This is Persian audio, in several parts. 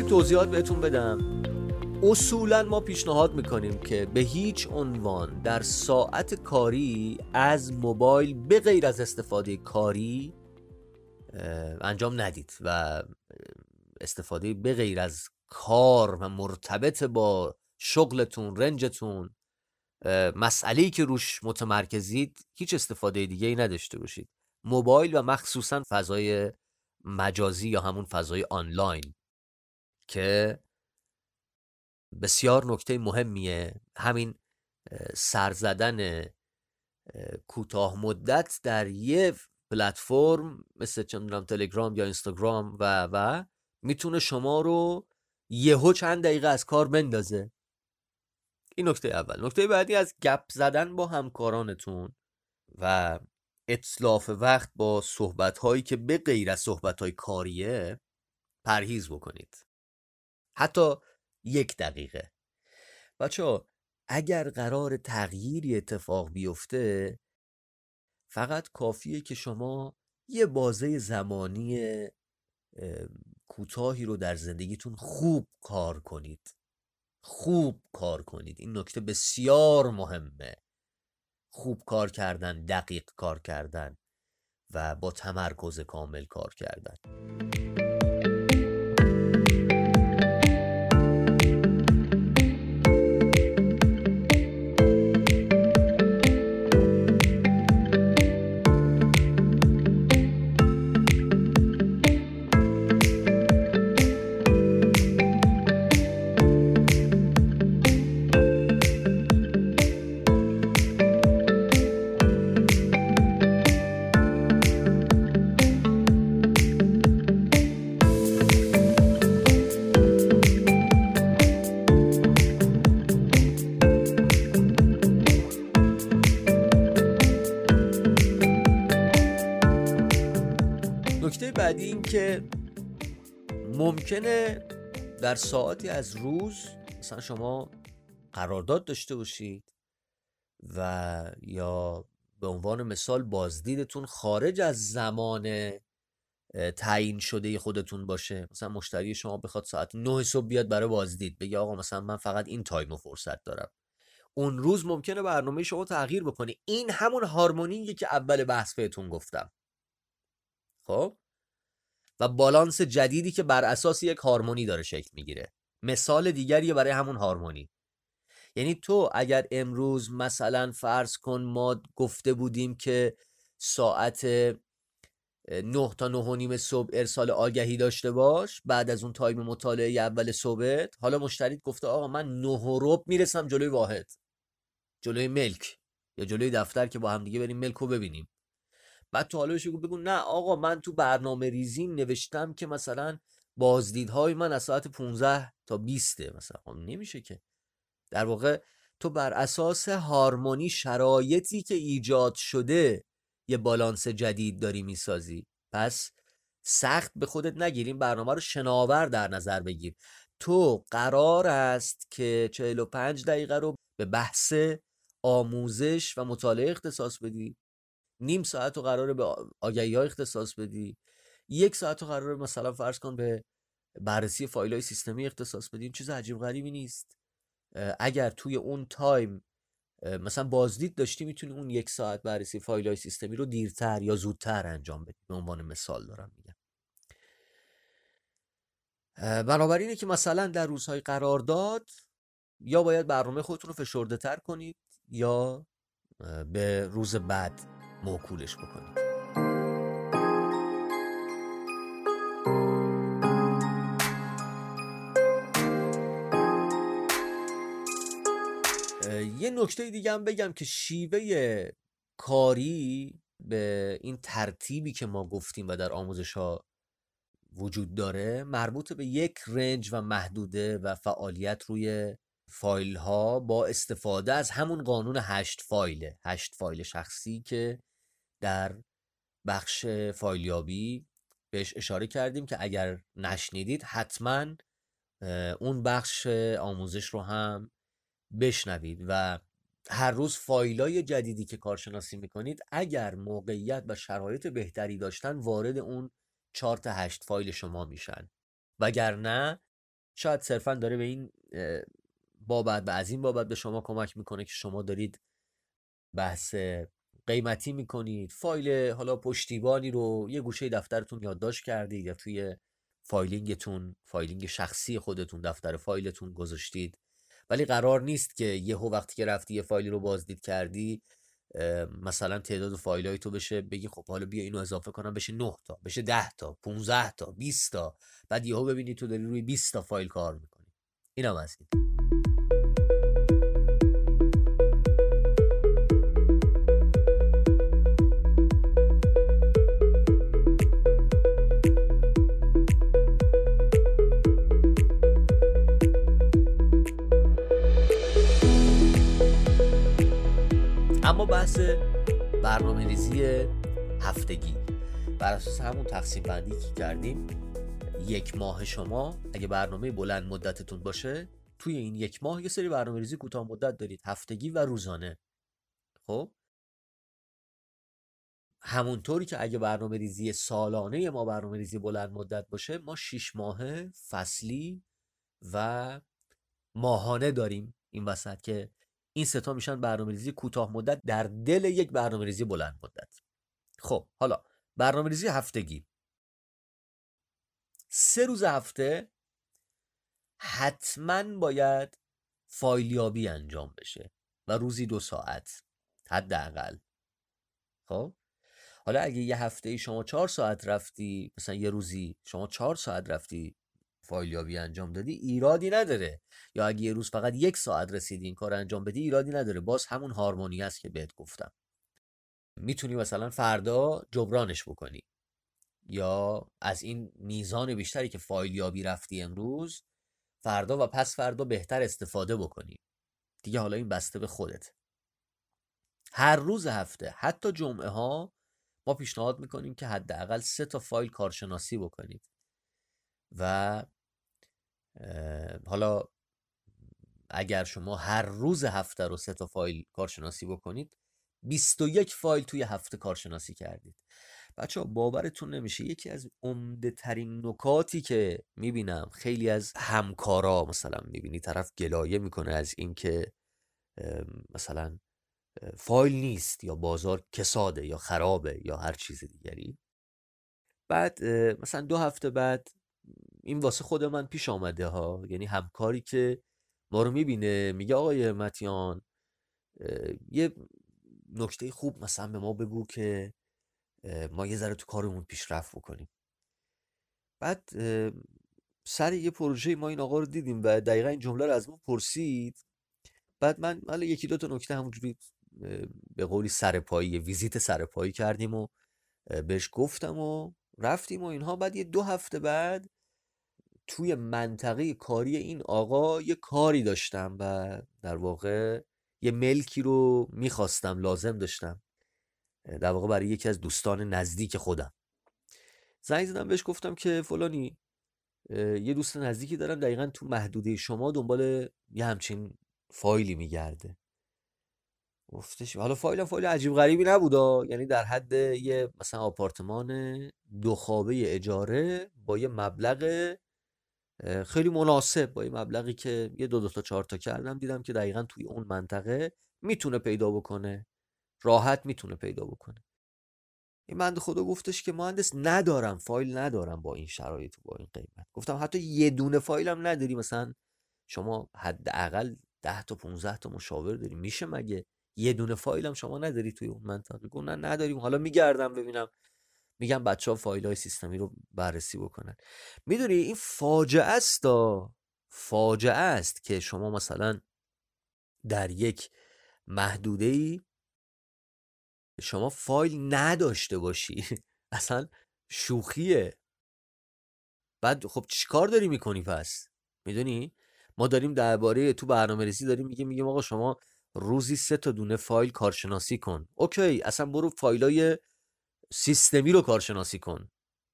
توضیحات بهتون بدم. اصولا ما پیشنهاد میکنیم که به هیچ عنوان در ساعت کاری از موبایل به غیر از استفاده کاری انجام ندید و استفاده به غیر از کار و مرتبط با شغلتون، رنجتون، مسئله‌ای که روش متمرکزید، هیچ استفاده دیگه ای نداشته باشید. موبایل و مخصوصا فضای مجازی یا همون فضای آنلاین که بسیار نکته مهمیه. همین سر زدن کوتاه مدت در یه پلتفرم مثل تلگرام یا اینستاگرام و میتونه شما رو یهو چند دقیقه از کار بندازه. این نکته اول. نکته بعدی از گپ زدن با همکارانتون و اتلاف وقت با صحبت‌هایی که به غیر از صحبت‌های کاریه پرهیز بکنید. حتی 1 دقیقه. بچه‌ها اگر قرار تغییری اتفاق بیفته فقط کافیه که شما یه بازه زمانی کوتاهی رو در زندگیتون خوب کار کنید. این نکته بسیار مهمه. خوب کار کردن، دقیق کار کردن و با تمرکز کامل کار کردن. نکته بعدی این که ممکنه در ساعتی از روز مثلا شما قرارداد داشته باشید و یا به عنوان مثال بازدیدتون خارج از زمان تعیین شده خودتون باشه. مثلا مشتری شما بخواد ساعت 9 صبح بیاد برای بازدید، بگه آقا مثلا من فقط این تایمو فرصت دارم. اون روز ممکنه برنامه شما تغییر بکنه. این همون هارمونیه که اول بحث بهتون گفتم. خب و بالانس جدیدی که بر اساس یک هارمونی داره شکل میگیره. مثال دیگریه برای همون هارمونی. یعنی تو اگر امروز مثلا فرض کن ما گفته بودیم که ساعت 9 تا 9 و نیم صبح ارسال آگهی داشته باش بعد از اون تایم مطالعه اول صبحت، حالا مشتریت گفته آقا من 9 و ربع میرسم جلوی واحد، جلوی ملک یا جلوی دفتر که با هم دیگه بریم ملک رو ببینیم. بعد تو حالا بگو نه آقا من تو برنامه ریزیم نوشتم که مثلا بازدیدهای من از ساعت 15 تا 20 مثلا. خب نمیشه که. در واقع تو بر اساس هارمونی، شرایطی که ایجاد شده یه بالانس جدید داری میسازی. پس سخت به خودت نگیر، این برنامه رو شناور در نظر بگیر. تو قرار است که 45 دقیقه رو به بحث آموزش و مطالعه اختصاص بدی، نیم ساعت رو قراره به آگهی ها اختصاص بدی، 1 ساعت رو قراره مثلا فرض کن به بررسی فایل های سیستمی اختصاص بدی. این چیز عجیب غریبی نیست. اگر توی اون تایم مثلا بازدید داشتی میتونی اون 1 ساعت بررسی فایل های سیستمی رو دیرتر یا زودتر انجام بدی. به عنوان مثال دارم میگم. بنابراینه که مثلا در روزهای قرارداد یا باید برنامه خودتون رو فشرده تر کنید یا به روز بعد موکولش بکنید. یه نکته دیگه هم بگم که شیوه کاری به این ترتیبی که ما گفتیم و در آموزش ها وجود داره مربوط به یک رنج و محدوده و فعالیت روی فایل ها با استفاده از همون قانون 8 فایله. 8 فایل شخصی که در بخش فایلیابی بهش اشاره کردیم که اگر نشنیدید حتما اون بخش آموزش رو هم بشنوید و هر روز فایلای جدیدی که کارشناسی میکنید اگر موقعیت و شرایط بهتری داشتن وارد اون چارت 8 فایل شما میشن، وگرنه شاید صرفا داره به این بابت و از این بابت به شما کمک میکنه که شما دارید بحث قیمتی میکنید، فایل حالا پشتیبانی رو یه گوشه دفترتون یادداشت کردید یا توی فایلینگ شخصی خودتون دفتر فایلتون گذاشتید، ولی قرار نیست که یهو وقتی که رفتی یه فایلی رو بازدید کردی مثلا تعداد فایلای تو بشه بگی خب حالا بیا اینو اضافه کنم بشه 9 تا، بشه 10 تا، 15 تا، 20 تا، بعد یهو ببینی تو داری روی 20 تا فایل کار میکنی. اینم از این. اما بحث برنامه‌ریزی هفتگی بر اساس همون تقسیم بندی که کردیم، یک ماه شما اگه برنامه بلند مدتتون باشه، توی این یک ماه یه سری برنامه‌ریزی کوتاه مدت دارید، هفتگی و روزانه. خب همونطوری که اگه برنامه‌ریزی سالانه ما برنامه‌ریزی بلند مدت باشه، ما 6 ماهه، فصلی و ماهانه داریم این وسط که این سه تا میشن برنامه‌ریزی کوتاه مدت در دل یک برنامه‌ریزی بلند مدت. خب حالا برنامه‌ریزی هفتگی، 3 روز هفته حتما باید فایلیابی انجام بشه و روزی 2 ساعت حداقل. خب حالا اگه یه هفته شما 4 ساعت رفتی، مثلا یه روزی شما 4 ساعت رفتی فایلیابی انجام دادی، ایرادی نداره. یا اگه یه روز فقط 1 ساعت رسیدی این کار انجام بدی، ایرادی نداره. باز همون هارمونی است که بهت گفتم. میتونی مثلا فردا جبرانش بکنی، یا از این میزان بیشتری که فایلیابی رفتی امروز، فردا و پس فردا بهتر استفاده بکنی. دیگه حالا این بسته به خودت. هر روز هفته، حتی جمعه ها، ما پیشنهاد میکنیم که حداقل 3 تا فایل کارشناسی بکنید. و حالا اگر شما هر روز هفته رو 3 تا فایل کارشناسی بکنید، 21 فایل توی هفته کارشناسی کردید. بچه‌ها باورتون نمیشه، یکی از عمده ترین نکاتی که میبینم خیلی از همکارا، مثلا میبینی طرف گلایه میکنه از اینکه مثلا فایل نیست یا بازار کساده یا خرابه یا هر چیز دیگری. بعد مثلا 2 هفته بعد این واسه خود من پیش آمده ها، یعنی همکاری که ما رو میبینه میگه آقای متیان یه نکته خوب مثلا به ما بگو که ما یه ذره تو کارمون پیشرفت بکنیم. بعد سر یه پروژه ما این آقا رو دیدیم و دقیقا این جمله رو از ما پرسید. بعد من حالا یکی دو تا نکته همونجوری به قولی سرپایی، ویزیت سرپایی کردیم و بهش گفتم و رفتیم و اینها. بعد یه 2 هفته بعد توی منطقه کاری این آقا یه کاری داشتم و در واقع یه ملکی رو میخواستم، لازم داشتم در واقع برای یکی از دوستان نزدیک خودم. زنگ زدم بهش گفتم که فلانی یه دوست نزدیکی دارم دقیقا تو محدوده شما دنبال یه همچین فایلی میگرده. گفتش حالا فایل عجیب غریبی نبودا، یعنی در حد یه مثلا آپارتمان 2 خوابه اجاره با یه مبلغ خیلی مناسب، با یه مبلغی که یه 2 تا 4 تا کردم دیدم که دقیقا توی اون منطقه میتونه پیدا بکنه، راحت میتونه پیدا بکنه. این بنده خدا گفتش که مهندس ندارم، فایل ندارم با این شرایط و با این قیمت. گفتم حتی یه دونه فایل هم نداری؟ مثلا شما حداقل 10 تا 15 تا مشاور داری، میشه مگه یه دونه فایل هم شما نداری توی اون منطقه؟ گفت نه نداریم، حالا میگردم ببینم. میگم بچه‌ها فایل‌های سیستمی رو بررسی بکنن. میدونی این فاجعه است که شما مثلا در یک محدوده‌ای شما فایل نداشته باشی. اصلا شوخیه. بعد خب چیکار داری میکنی پس؟ میدونی ما داریم درباره تو برنامه‌ریزی داریم میگیم آقا شما روزی 3 تا دونه فایل کارشناسی کن. اوکی، اصلا برو فایلای سیستمی رو کارشناسی کن.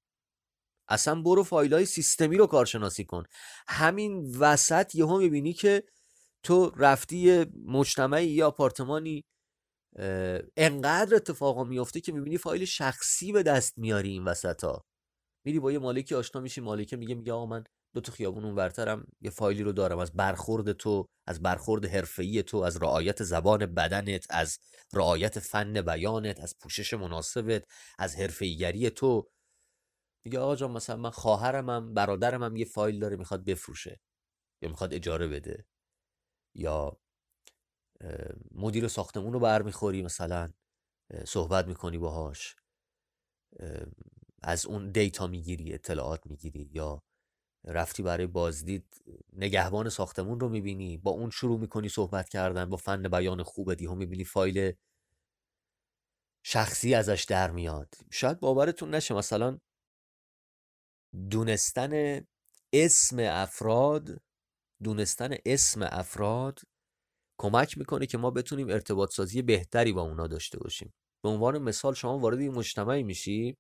کارشناسی کن. همین وسط یهو میبینی که تو رفتی یه مجتمعی یا آپارتمانی، انقدر اتفاقا میفته که میبینی فایل شخصی به دست میاری این وسط ها. میری با یه مالکی آشنا میشی، مالکه میگه آقا من دو تا خیابون اونورترم یه فایلی رو دارم از برخورد تو، از برخورد حرفه‌ای تو، از رعایت زبان بدنت، از رعایت فن بیانت، از پوشش مناسبت، از حرفه‌ایگری تو. میگه آقا جان مثلا من خواهرمم، برادرمم یه فایل داره میخواد بفروشه یا میخواد اجاره بده، یا مدیر ساختمون رو برمیخوری مثلا، صحبت میکنی باهاش، از اون دیتا میگیری، اطلاعات میگیری، یا رفتی برای بازدید نگهبان ساختمون رو میبینی، با اون شروع میکنی صحبت کردن، با فن بیان خوبت یهو میبینی فایل شخصی ازش در میاد. شاید باورتون نشه مثلا دونستن اسم افراد کمک میکنه که ما بتونیم ارتباط سازی بهتری با اونا داشته باشیم. به عنوان مثال شما وارد این مجتمعی میشی،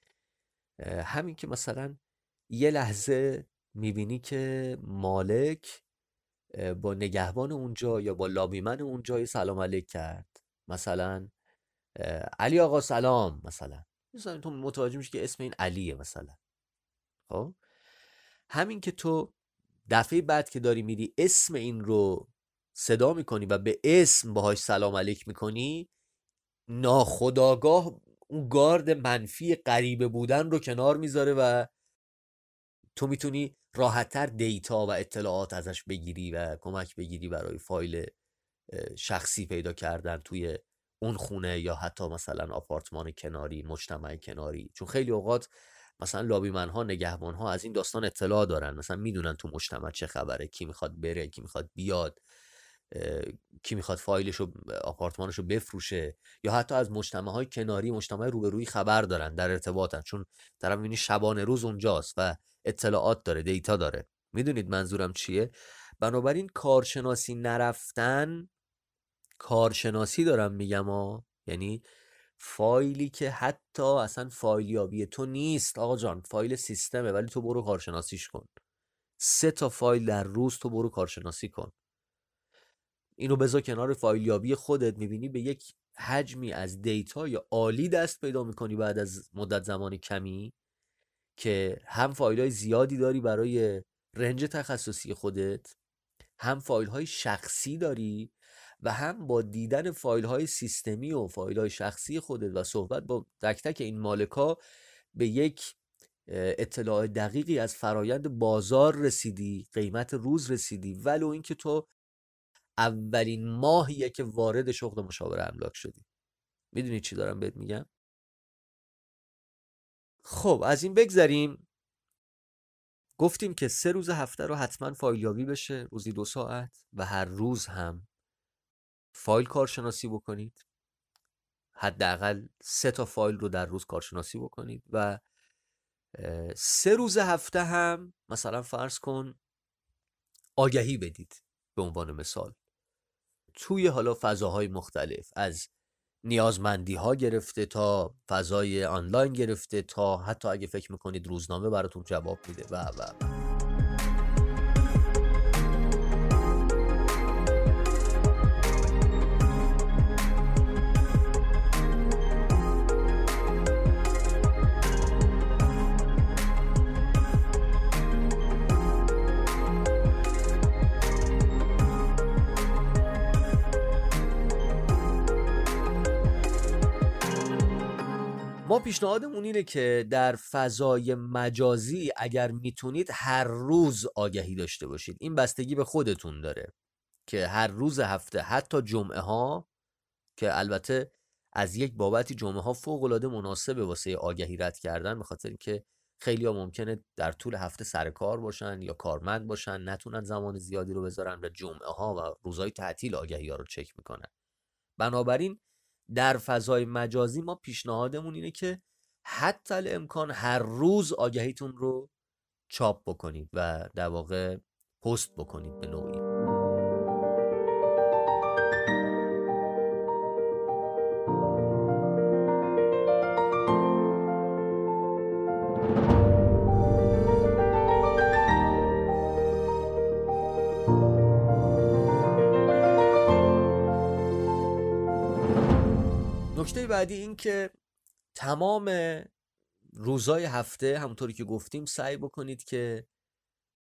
همین که مثلا یه لحظه میبینی که مالک با نگهبان اونجا یا با لابیمن اونجا یه سلام علیک کرد، مثلا علی آقا سلام، مثلا تو متوجه میشی که اسم این علیه مثلا. خب همین که تو دفعه بعد که داری میری اسم این رو صدا میکنی و به اسم باهاش سلام علیک میکنی، ناخودآگاه اون گارد منفی غریبه بودن رو کنار میذاره و تو میتونی راحتتر دیتا و اطلاعات ازش بگیری و کمک بگیری برای فایل شخصی پیدا کردن توی اون خونه یا حتی مثلا آپارتمان کناری، مجتمع کناری. چون خیلی اوقات مثلا لابیمن ها، نگهبان ها از این داستان اطلاع دارن، مثلا میدونن تو مجتمع چه خبره، کی میخواد بره، کی میخواد بیاد، کی میخواد فایلشو، آپارتمانشو بفروشه، یا حتی از مجتمع های کناری، مجتمع روبرویی خبر دارن، در ارتباطن، چون طرف میبینی شبانه روز اونجاست و اطلاعات داره، دیتا داره. میدونید منظورم چیه؟ بنابراین کارشناسی نرفتن، کارشناسی دارم میگم یعنی فایلی که حتی اصلا فایلیابی تو نیست آقا جان، فایل سیستمه، ولی تو برو کارشناسیش کن. 3 تا فایل در روز تو برو کارشناسی کن. اینو بذار کنار فایلیابی خودت، میبینی به یک حجمی از دیتا یا عالی دست پیدا میکنی بعد از مدت زمان کمی که هم فایل‌های زیادی داری برای رنج تخصصی خودت، هم فایل‌های شخصی داری، و هم با دیدن فایل‌های سیستمی و فایل‌های شخصی خودت و صحبت با تک تک این مالک‌ها به یک اطلاع دقیقی از فرایند بازار رسیدی، قیمت روز رسیدی، ولو اینکه تو اولین ماهیه که وارد شغل مشاور املاک شدی. میدونی چی دارم بهت میگم؟ خب از این بگذریم. گفتیم که 3 روز هفته رو حتما فایلیابی بشه، روزی 2 ساعت، و هر روز هم فایل کارشناسی بکنید. حداقل 3 تا فایل رو در روز کارشناسی بکنید و 3 روز هفته هم مثلا فرض کن آگهی بدید. به عنوان مثال توی حالا فضاهای مختلف، از نیازمندی ها گرفته تا فضای آنلاین گرفته تا حتی اگه فکر میکنید روزنامه براتون جواب میده و ما پیشنهادمون اینه که در فضای مجازی اگر میتونید هر روز آگهی داشته باشید. این بستگی به خودتون داره که هر روز هفته، حتی جمعه ها، که البته از یک بابتی جمعه ها فوق‌العاده مناسبه واسه آگهی رد کردن، به خاطر اینکه خیلی ها ممکنه در طول هفته سر کار باشن یا کارمند باشن، نتونن زمان زیادی رو بذارن و جمعه ها و روزهای تعطیل آگهی ها رو چک میکنن. بنابراین در فضای مجازی ما پیشنهادمون اینه که حتی الامکان هر روز آگهیتون رو چاپ بکنید و در واقع پست بکنید به نوعی. نکته بعدی این که تمام روزهای هفته همونطوری که گفتیم سعی بکنید که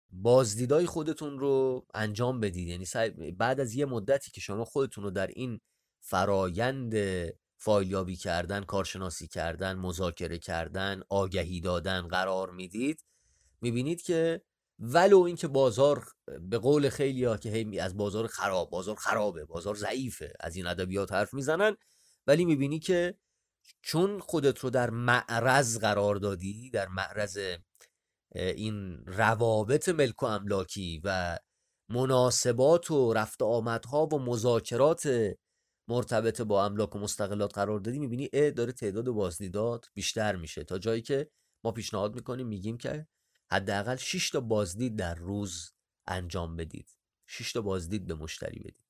بازدیدای خودتون رو انجام بدید. یعنی بعد از یه مدتی که شما خودتون رو در این فرایند فایلیابی کردن، کارشناسی کردن، مذاکره کردن، آگهی دادن قرار میدید، میبینید که ولو اینکه بازار به قول خیلی‌ها که هی از بازار خرابه، بازار ضعیفه، از این ادبیات حرف میزنن، ولی میبینی که چون خودت رو در معرض قرار دادی، در معرض این روابط ملک و املاکی و مناسبات و رفت آمدها و مذاکرات مرتبط با املاک و مستقلات قرار دادی، میبینی داره تعداد بازدیدات بیشتر میشه، تا جایی که ما پیشنهاد میکنیم، میگیم که حداقل 6 تا بازدید در روز انجام بدید. 6 تا بازدید به مشتری بدید.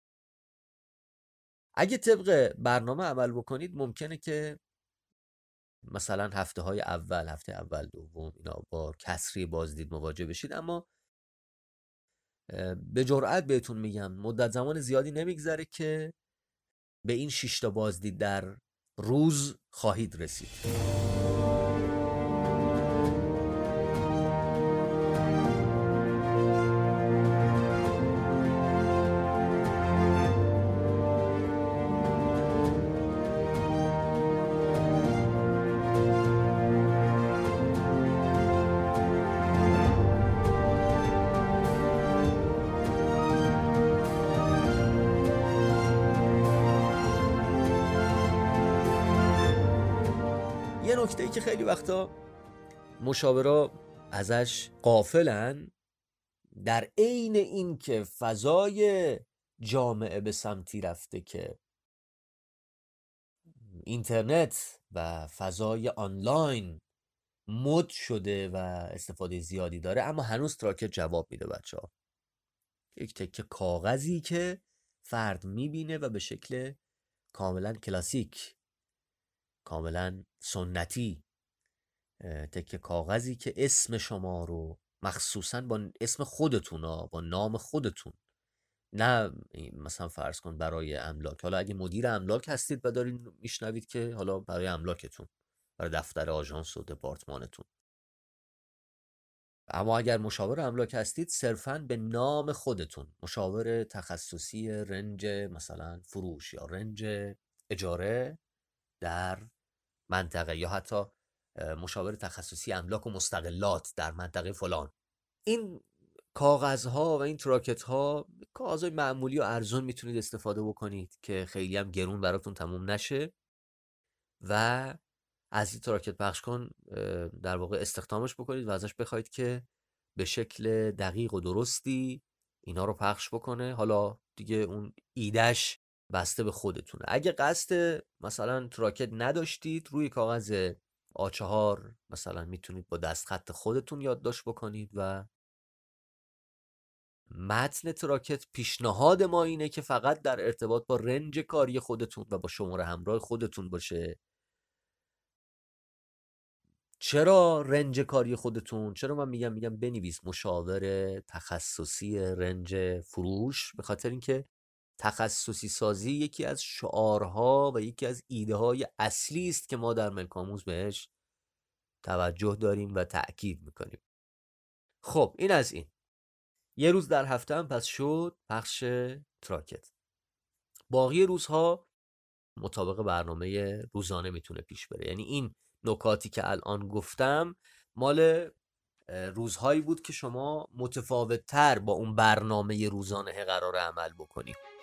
اگه طبق برنامه عمل بکنید، ممکنه که مثلا هفته اول دوم اینا با کسری بازدید مواجه بشید، اما به جرئت بهتون میگم مدت زمان زیادی نمیگذره که به این 6 تا بازدید در روز خواهید رسید. یه نکته‌ای که خیلی وقتا مشاورا ازش غافلن، در عین این که فضای جامعه به سمتی رفته که اینترنت و فضای آنلاین مد شده و استفاده زیادی داره، اما هنوز تراکت جواب میده بچه‌ها. یک تکه کاغذی که فرد میبینه و به شکل کاملا کلاسیک، کاملا سنتی، تکه کاغذی که اسم شما رو مخصوصا با اسم خودتون با نام خودتون، نه مثلا فرض کن برای املاک، حالا اگه مدیر املاک هستید و دارین میشنوید که حالا برای املاکتون، برای دفتر آژانس و دپارتمانتون، اما اگر مشاور املاک هستید صرفاً به نام خودتون، مشاور تخصصی رنج مثلا فروش یا رنج اجاره در منطقه، یا حتی مشاور تخصصی املاک و مستقلات در منطقه فلان. این کاغذها و این تراکت ها کاغذهای معمولی و ارزون میتونید استفاده بکنید که خیلی هم گرون براتون تموم نشه و از این تراکت پخش کن در واقع استخدامش بکنید و ازش بخواید که به شکل دقیق و درستی اینا رو پخش بکنه. حالا دیگه اون ایدهش بسته به خودتونه. اگه قصد مثلا تراکت نداشتید، روی کاغذ A4 مثلا میتونید با دستخط خودتون یادداشت بکنید و متن تراکت. پیشنهاد ما اینه که فقط در ارتباط با رنج کاری خودتون و با شماره همراه خودتون باشه. چرا رنج کاری خودتون؟ چرا من میگم بنویس مشاور تخصصی رنج فروش؟ به خاطر اینکه تخصصی سازی یکی از شعارها و یکی از ایده های اصلی است که ما در ملک آموز بهش توجه داریم و تأکید میکنیم. خب این از این. یه روز در هفته هم پس شد پخش تراکت. باقی روزها مطابق برنامه روزانه میتونه پیش بره. یعنی این نکاتی که الان گفتم مال روزهایی بود که شما متفاوت تر با اون برنامه روزانه قرار عمل بکنید.